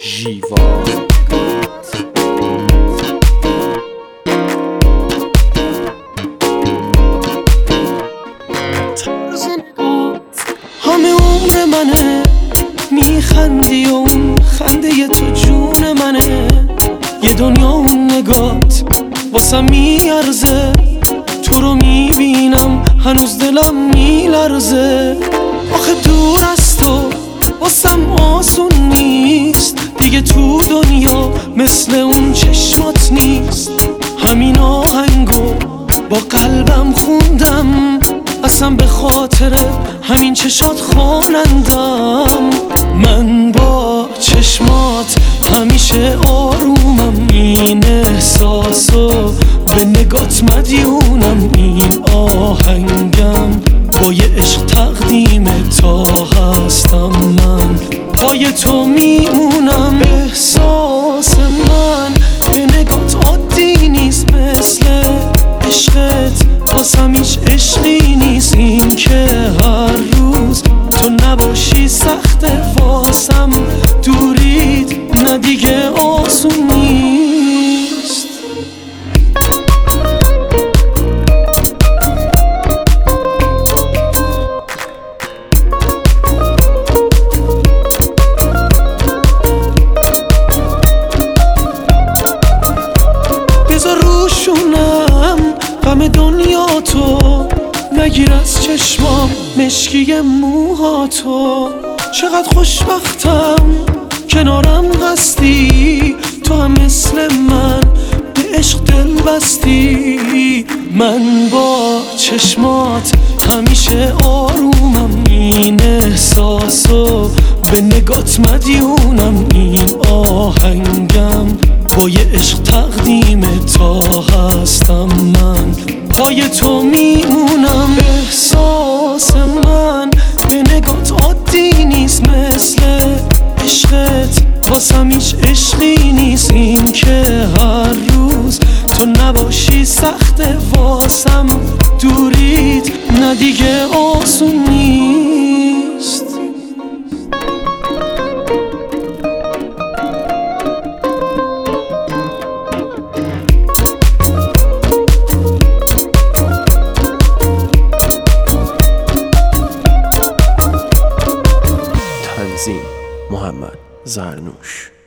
ژیوا. همه عمر منه میخندی و اون خنده تو جون منه، یه دنیا اون نگات واسم میارزه، تو رو میبینم هنوز دلم میلرزه. آخه دور از تو واسم آسون نیست دیگه، تو دنیا مثل اون چشمات نیست. همین آهنگو با قلبم خوندم، اصلا به خاطر همین چشات خوانندم. من با چشمات همیشه آرومم، این احساسو به نگات مدیونم. این آهنگم با یه عشق تقدیم تا هستم من پای تو میمونم. احساس من به نگات عادی نیست، مثل عشقت واسم هیچ عشقی نیست. این که هر روز تو نباشی سخته واسم، دورید نه دیگه آسون نیست. بذار روشونم غم دنیا تو، نگیر از چشمام مشکی موهاتو. چقدر خوشبختم کنارم هستی، تو هم مثل من به عشق دل بستی. من با چشمات همیشه آرومم، این احساسو به نگات مدیونم. این آهنگم با یه عشق تقدیم تا هستم من پای تو میمونم. احساس من به نگات عادی نیست، مثل عشقت واسم هیچ عشقی نیست. این که هر روز تو نباشی سخته واسم، دورید نه دیگه آسون نیست. تنظیم محمد زرنوش.